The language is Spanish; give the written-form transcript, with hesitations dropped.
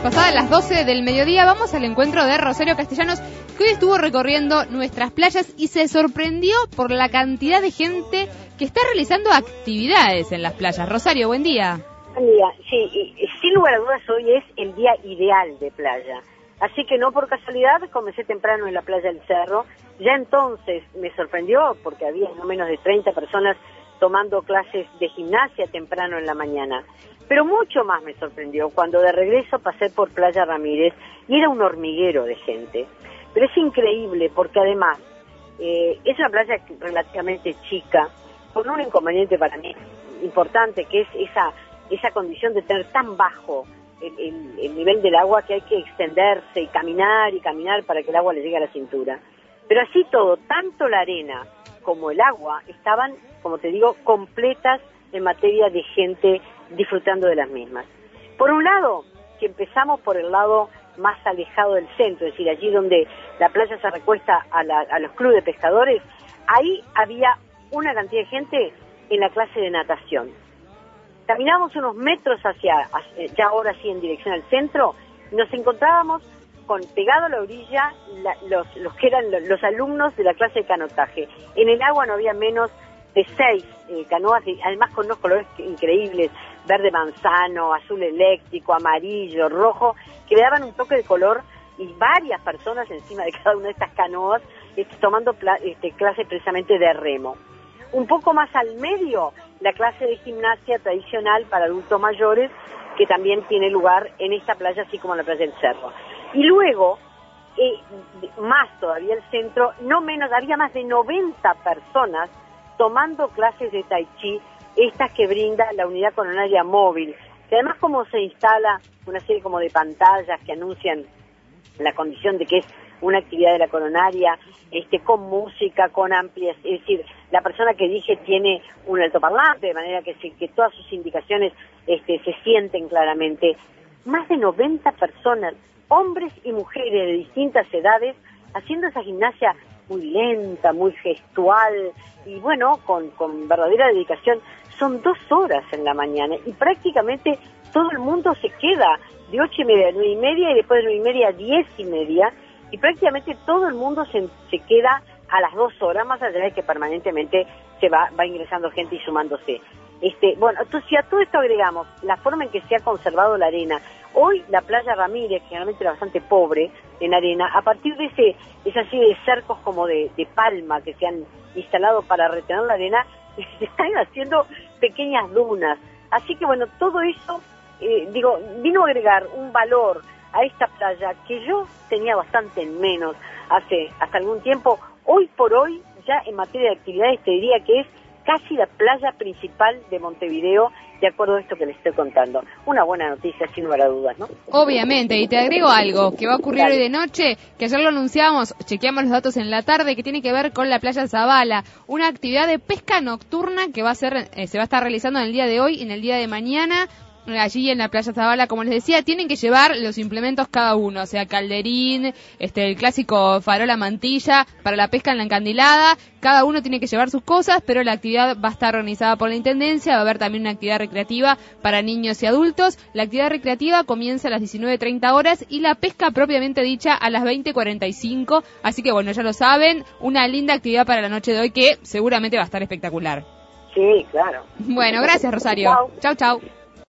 Pasadas las 12 del mediodía, vamos al encuentro de Rosario Castellanos, que hoy estuvo recorriendo nuestras playas y se sorprendió por la cantidad de gente que está realizando actividades en las playas. Rosario, buen día. Buen día, sí, y sin lugar a dudas hoy es el día ideal de playa. Así que no por casualidad comencé temprano en la playa del Cerro. Ya entonces me sorprendió porque había no menos de 30 personas tomando clases de gimnasia temprano en la mañana. Pero mucho más me sorprendió cuando de regreso pasé por Playa Ramírez y era un hormiguero de gente. Pero es increíble porque además es una playa relativamente chica, con un inconveniente para mí importante, que es esa condición de tener tan bajo el nivel del agua que hay que extenderse y caminar para que el agua le llegue a la cintura. Pero así todo, tanto la arena como el agua estaban, como te digo, completas en materia de gente disfrutando de las mismas. Por un lado, si empezamos por el lado más alejado del centro, es decir, allí donde la playa se recuesta a los clubes de pescadores, ahí había una cantidad de gente en la clase de natación. Caminamos unos metros ya ahora sí en dirección al centro, y nos encontrábamos pegado a la orilla los que eran los alumnos de la clase de canotaje. En el agua no había menos de 6 canoas, además con unos colores increíbles, verde manzano, azul eléctrico, amarillo, rojo, que le daban un toque de color, y varias personas encima de cada una de estas canoas tomando clase precisamente de remo. Un poco más al medio, la clase de gimnasia tradicional para adultos mayores, que también tiene lugar en esta playa, así como en la playa del Cerro. Y luego, más todavía el centro, había más de 90 personas tomando clases de tai chi, estas que brinda la unidad coronaria móvil, que además como se instala una serie como de pantallas que anuncian la condición de que es una actividad de la coronaria, con música, con amplias, es decir, la persona que dirige tiene un altoparlante, de manera que todas sus indicaciones se sienten claramente. Más de 90 personas, hombres y mujeres de distintas edades, haciendo esa gimnasia muy lenta, muy gestual, y bueno, con verdadera dedicación. Son 2 horas en la mañana, y prácticamente todo el mundo se queda de 8:30 a 9:30, y después de 9:30 a 10:30, y prácticamente todo el mundo se queda a las 2 horas, más allá de que permanentemente se va ingresando gente y sumándose. Bueno, entonces si a todo esto agregamos la forma en que se ha conservado la arena, hoy la playa Ramírez, que generalmente era bastante pobre en arena, a partir de esa serie de cercos como de palma que se han instalado para retener la arena, se están haciendo pequeñas dunas. Así que bueno, todo eso, vino a agregar un valor a esta playa que yo tenía bastante en menos hasta algún tiempo. Hoy por hoy, ya en materia de actividades, te diría que es casi la playa principal de Montevideo, de acuerdo a esto que les estoy contando. Una buena noticia, sin lugar a dudas, ¿no? Obviamente, y te agrego algo que va a ocurrir hoy de noche, que ayer lo anunciamos, chequeamos los datos en la tarde, que tiene que ver con la playa Zabala, una actividad de pesca nocturna que se va a estar realizando en el día de hoy y en el día de mañana. Allí en la playa Zabala, como les decía, tienen que llevar los implementos cada uno, o sea, calderín, el clásico farola mantilla para la pesca en la encandilada. Cada uno tiene que llevar sus cosas, pero la actividad va a estar organizada por la Intendencia. Va a haber también una actividad recreativa para niños y adultos. La actividad recreativa comienza a las 19:30 horas y la pesca propiamente dicha a las 20:45. Así que bueno, ya lo saben, una linda actividad para la noche de hoy que seguramente va a estar espectacular. Sí, claro. Bueno, gracias, Rosario. Chau. Chau, chau.